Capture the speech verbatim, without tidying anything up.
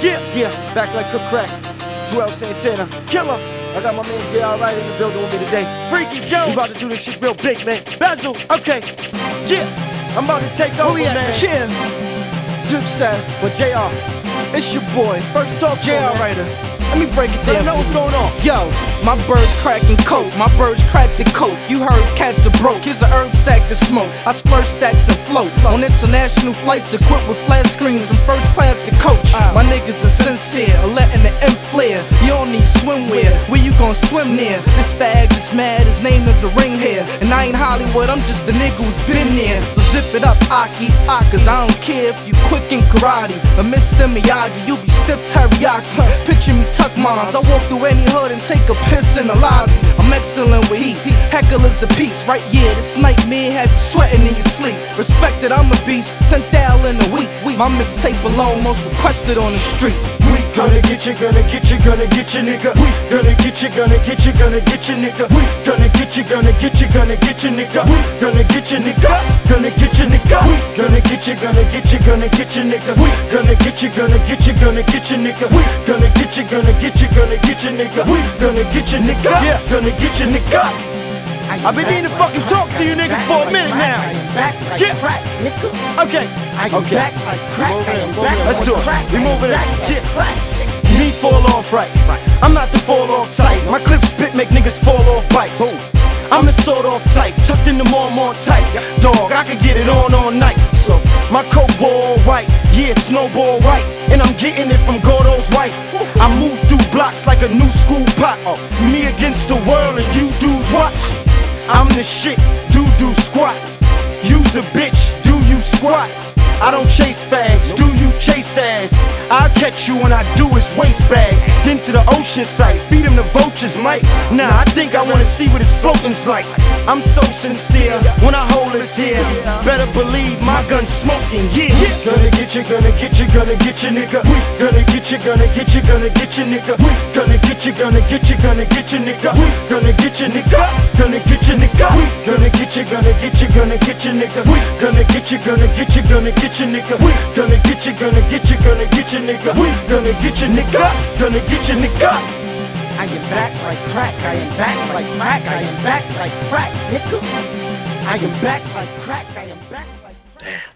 Yeah, yeah, back like a crack. Joel Santana, killer. I got my man J R right in the building with me today. Freaky Jones. We about to do this shit real big, man. Bezel, okay. Yeah, I'm about to take over, we at, man. Chin, Dipset, But J R, it's your boy, first talk to J R him, man. Writer. Let me break it Let him down. know what's going on. Yo, my birds cracking coke, my birds crack the coke. You heard cats are broke, here's a herb sack to smoke. I splurge stacks and float on international flights equipped with flat screens and first class to coach. My niggas are sincere, letting the M flare. You don't need swimwear, where you gon' swim near? This fag is mad, his name is a ring here. And I ain't Hollywood, I'm just a nigga who's been there. So zip it up, Aki, ah, cause I don't care if you quick in karate or Mister Miyagi, you be stiff teriyaki. Picture me tuck moms, I walk through any hood and take a piss in the lobby. I'm excellent with heat, heckle is the piece, right? Yeah, this nightmare have you sweating in your sleep. Respect it, I'm a beast, ten thousand a week. My mixtape alone, most requested on the street. We gonna get you, gonna get you, gonna get you, nigga. We gonna get you, gonna get you, gonna get you, nigga. We gonna get you, gonna get you, gonna get you, nigga. We gonna get you, nigga. Gonna get you, nigga. We gonna get you, gonna get you, gonna get you, nigga. We gonna get you, gonna get you, gonna get you, nigga. We gonna get you, gonna get you, gonna get you, nigga. We gonna get you, nigga. Yeah, gonna get you, nigga. I've been needing to fucking talk to you niggas for a minute now. Yeah. Okay. Okay. Let's do it. We moving it. Yeah. Me fall off right. I'm not the fall off type. My clips spit make niggas fall off bikes. I'm the sawed off type, tucked in the more more tight. Dog, I could get it on all night. So my coat all white, yeah, snowball right. And I'm getting it from Gordo's wife. I move through blocks like a new school pop. Me against the world and you dudes what? I'm the shit, do do squat. Use a bitch, do you squat? I don't chase fags, do you chase ass? I'll catch you when I do his waste bags. Then to the ocean site, feed him the vultures, Mike. Nah, I think I wanna see what his floating's like. I'm so sincere when I hold this here. Better believe my gun's smoking, yeah. Gonna get you, gonna get you, gonna get you, nigga. We gonna get you, gonna get you, gonna get you, nigga. We gonna get you, gonna get you, gonna get you, nigga. We gonna get you, nigga. Gonna get you, nigga. We gonna get you, gonna get you, gonna get you, nigga. We gonna get you, gonna get you, gonna get you, nigga. We gonna get you, gonna get you, gonna get you, nigga. We gonna get you, nigga. Gonna get you, nigga. I am back like crack, I am back like crack, I am back like crack, nigga. I am back like crack, I am back like crack.